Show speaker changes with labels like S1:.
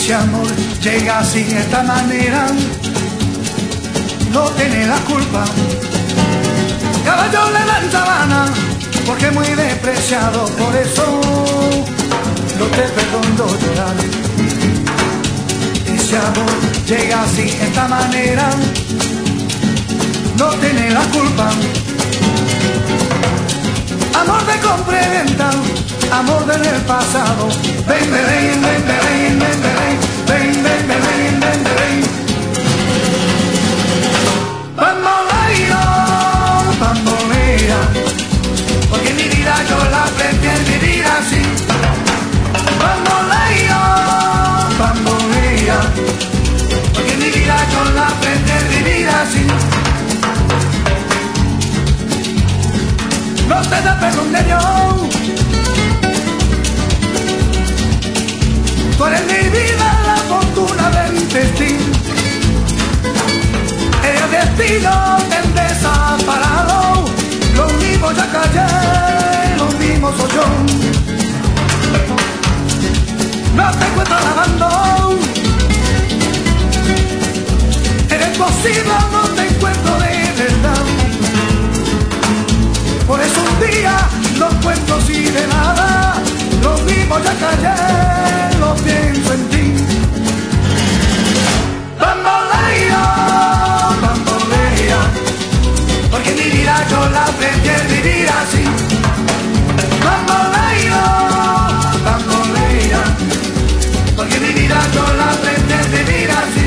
S1: Ese amor llega así de esta manera, no tiene la culpa. Caballo le dan sabana, porque es muy despreciado, por eso no te perdono llorar. Ese amor llega así de esta manera, no tiene la culpa. Amor de compra y venta, amor del pasado. Ven, ven, ven, ven, ven, ven, ven, ven, ven, ven, ven, ven. Bamboleo, bambolea, porque mi vida yo la prefiero vivir así. Bamboleo, bambolea, porque mi vida yo la prefiero vivir así. No te da perdón de Dios. Tú eres mi vida, la fortuna del destino. El destino te desamparado. Lo mismo ya callé, lo mismo soy yo. No te encuentro lavando. Eres posible, no te encuentro de verdad. Por eso un día no cuento así de nada. Lo mismo ya callé, lo pienso en ti. Bamboleo, bambolea, porque mi vida yo la prefiero vivir así. Bamboleo, bambolea, porque mi vida yo la prefiero vivir así.